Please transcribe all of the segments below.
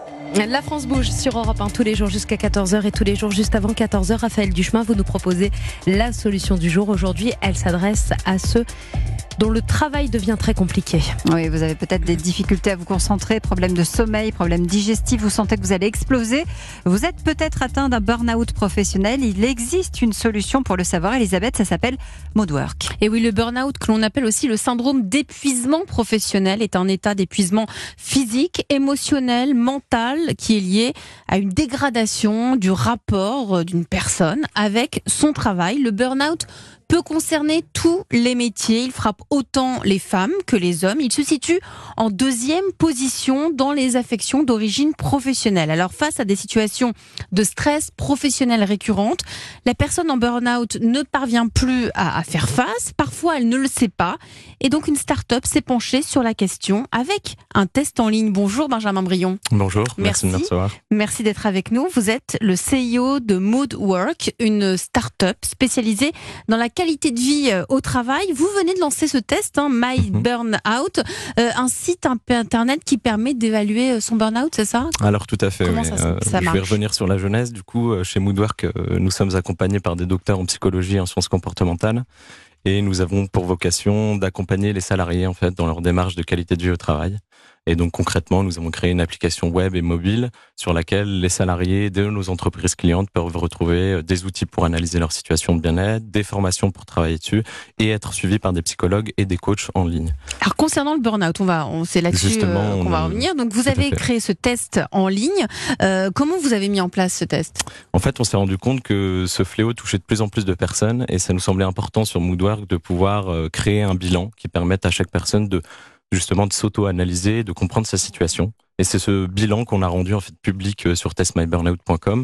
La France bouge sur Europe 1 tous les jours jusqu'à 14h et tous les jours juste avant 14h. Raphaël Duchemin, vous nous proposez la solution du jour. Aujourd'hui, elle s'adresse à ceux dont le travail devient très compliqué. Oui, vous avez peut-être des difficultés à vous concentrer, problèmes de sommeil, problèmes digestifs, vous sentez que vous allez exploser. Vous êtes peut-être atteint d'un burn-out professionnel. Il existe une solution pour le savoir, Elisabeth, ça s'appelle Moodwork. Et oui, le burn-out, que l'on appelle aussi le syndrome d'épuisement professionnel, est un état d'épuisement physique, émotionnel, mental, qui est lié à une dégradation du rapport d'une personne avec son travail. Le burn-out peut concerner tous les métiers. Il frappe autant les femmes que les hommes. Il se situe en deuxième position dans les affections d'origine professionnelle. Alors, face à des situations de stress professionnel récurrentes, la personne en burn-out ne parvient plus à faire face. Parfois, elle ne le sait pas. Et donc, une start-up s'est penchée sur la question avec un test en ligne. Bonjour Benjamin Brion. Bonjour, merci de me recevoir. Merci d'être avec nous. Vous êtes le CEO de Moodwork, une start-up spécialisée dans la qualité de vie au travail. Vous venez de lancer ce test, My Burnout, un site internet qui permet d'évaluer son burn-out, c'est ça ? Alors tout à fait, Comment oui. ça Je marche ? vais revenir sur la genèse. Du coup, chez Moodwork, nous sommes accompagnés par des docteurs en psychologie et en sciences comportementales. Et nous avons pour vocation d'accompagner les salariés en fait dans leur démarche de qualité de vie au travail. Et donc concrètement, nous avons créé une application web et mobile sur laquelle les salariés de nos entreprises clientes peuvent retrouver des outils pour analyser leur situation de bien-être, des formations pour travailler dessus et être suivis par des psychologues et des coachs en ligne. Alors concernant le burn-out, c'est là-dessus qu'on va revenir. Donc vous avez créé ce test en ligne. Comment vous avez mis en place ce test ? En fait, on s'est rendu compte que ce fléau touchait de plus en plus de personnes et ça nous semblait important sur Moodwork de pouvoir créer un bilan qui permette à chaque personne de s'auto-analyser, de comprendre sa situation. Et c'est ce bilan qu'on a rendu en fait public sur testmyburnout.com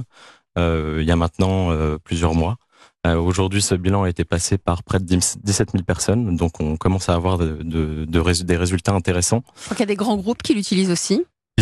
il y a maintenant plusieurs mois. Aujourd'hui, ce bilan a été passé par près de 17 000 personnes, donc on commence à avoir des résultats intéressants. Je crois qu'il y a des grands groupes qui l'utilisent aussi.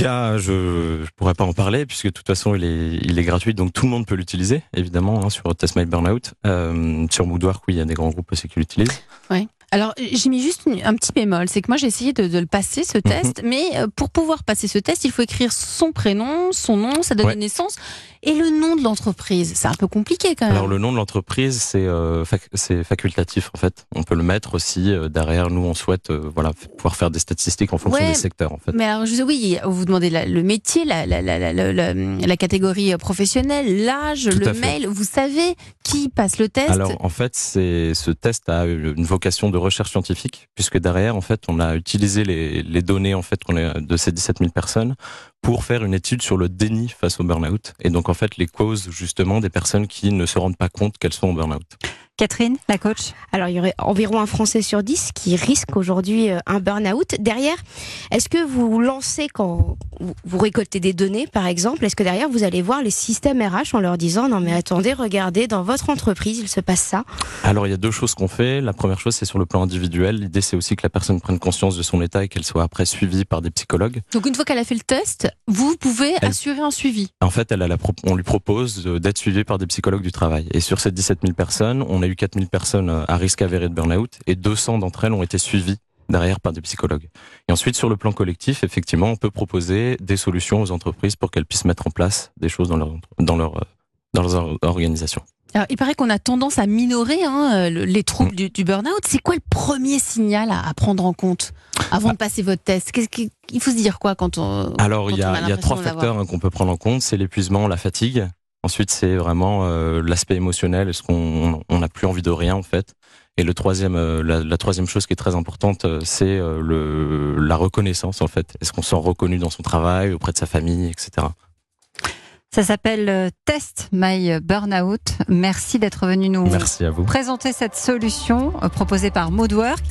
Je pourrais pas en parler puisque de toute façon il est gratuit, donc tout le monde peut l'utiliser évidemment sur Test My Burnout. Sur Moodwork, oui, il y a des grands groupes aussi qui l'utilisent. Oui. Alors, j'ai mis juste un petit bémol, c'est que moi j'ai essayé de le passer ce test, mais pour pouvoir passer ce test, il faut écrire son prénom, son nom, sa date de naissance et le nom de l'entreprise. C'est un peu compliqué quand même. Alors le nom de l'entreprise, c'est facultatif en fait. On peut le mettre aussi derrière. Nous, on souhaite pouvoir faire des statistiques en fonction des secteurs en fait. Mais alors oui, vous demandez le métier, la catégorie professionnelle, l'âge, le mail. Vous savez qui passe le test ? Alors en fait, ce test a une vocation de recherche scientifique, puisque derrière, en fait, on a utilisé les données en fait de ces 17 000 personnes pour faire une étude sur le déni face au burn-out. Et donc, en fait, les causes, justement, des personnes qui ne se rendent pas compte qu'elles sont au burn-out. Catherine, la coach. Alors, il y aurait environ un Français sur 10 qui risque aujourd'hui un burn-out. Derrière, est-ce que vous lancez quand vous récoltez des données, par exemple, est-ce que derrière, vous allez voir les systèmes RH en leur disant « Non, mais attendez, regardez, dans votre entreprise, il se passe ça ». Alors, il y a deux choses qu'on fait. La première chose, c'est sur le plan individuel. L'idée, c'est aussi que la personne prenne conscience de son état et qu'elle soit après suivie par des psychologues. Donc, une fois qu'elle a fait le test, vous pouvez assurer un suivi. En fait, on lui propose d'être suivie par des psychologues du travail. Et sur ces 17 000 personnes, on a eu 4 000 personnes à risque avéré de burn-out et 200 d'entre elles ont été suivies derrière par des psychologues. Et ensuite, sur le plan collectif, effectivement, on peut proposer des solutions aux entreprises pour qu'elles puissent mettre en place des choses dans leur organisation. Alors, il paraît qu'on a tendance à minorer les troubles du burn-out. C'est quoi le premier signal à prendre en compte avant de passer votre test ? Il faut se dire quoi quand on... Alors, il y a 3 facteurs qu'on peut prendre en compte. C'est l'épuisement, la fatigue. Ensuite, c'est vraiment l'aspect émotionnel. Est-ce qu'on n'a plus envie de rien, en fait ? Et la troisième chose qui est très importante, c'est la reconnaissance, en fait. Est-ce qu'on se sent reconnu dans son travail, auprès de sa famille, etc. Ça s'appelle Test My Burnout. Merci d'être venu nous Merci à vous. présenter cette solution proposée par Moodwork.